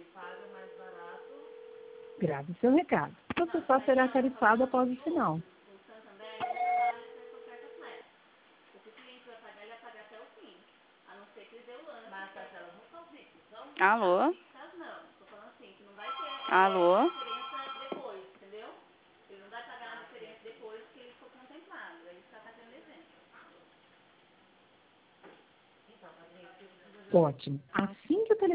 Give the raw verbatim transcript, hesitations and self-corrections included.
Grave seu recado. Você só será tarifado após o sinal. Alô? Alô? Ótimo. Assim que o telefone